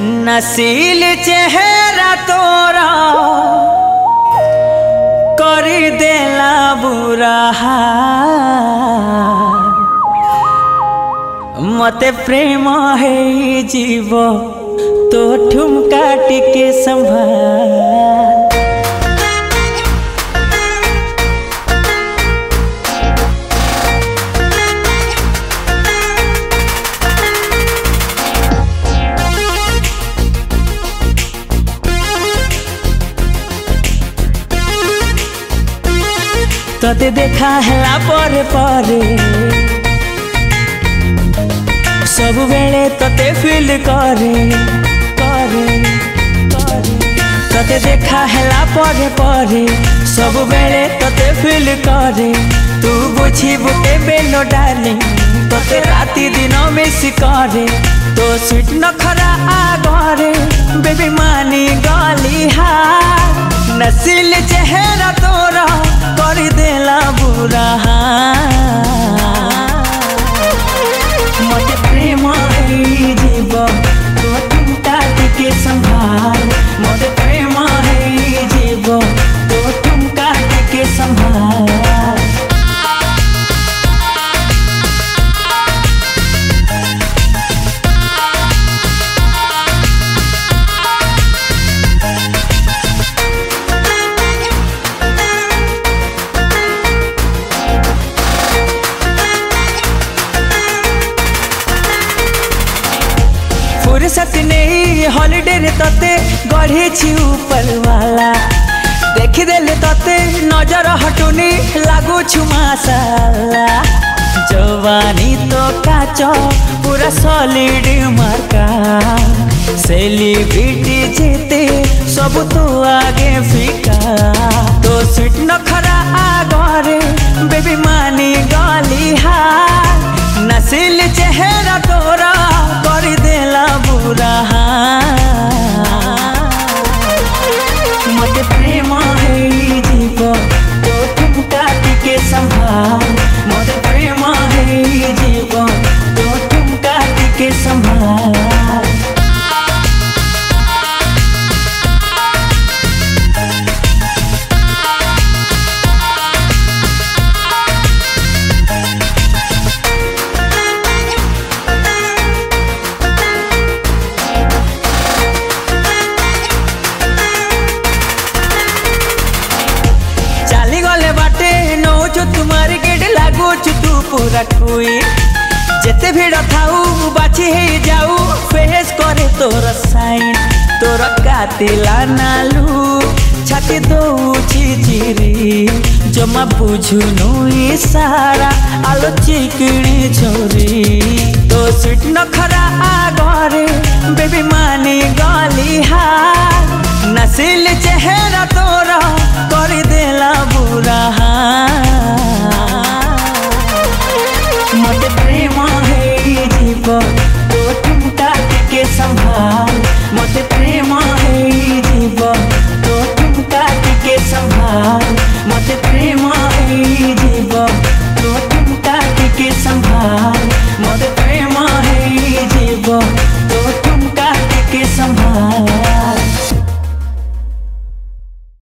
नसील चेहरा तोरा कर देला बुरा हाल। मते प्रेम है जीव तो ठुमका टिके संभाल। तोते देखा है परे परे सब बेले तोते फील करे करे करे। तोते देखा है परे परे सब बेले तोते फील करे। तू बुझी बुके बेलो डाली तोते राती दिन मिस करे। तो स्वीट नखरा आगरे बेबी मानी गली हार। नसील चेहरा तोरा कर देला बुरा हाल। मते प्रेम जीव तो ठुमका टिके संभाल। मते प्रेम जीव तो ठुमका टिके संभाल। फुर्सत नहीं हॉलिडे रे तते गढ़े छी ऊपर वाला। देखी देले तते नजर हटुनी लागू छु मसाला। जवानी तो काचो पूरा सॉलिड मार्का। सेलिब्रिटी जीते सब तो आगे फीका। तो स्वीट नखरा आगरे बेबी मानी गली हार। नसील चेहरा तोरा कर देला बुरा हाल। मते प्रेम है जीव तो ठुमका टिके संभाल। मते प्रेम है जीव तो ठुमका टिके संभाल। तुम्हारी गेट लागू तू पूरा खुई। जेते भीड़ थाऊ बाछी हे जाऊ फेस करे तोर साइन। तोर कातिला नालू छाती दौची चिरी। जमा बुझुनु इशारा आलो चिकनी छोरी। तो स्वीट नखरा आगरे बेबी मानी गली हार। नसील चेहरा तोरा कर देला बुरा हाल।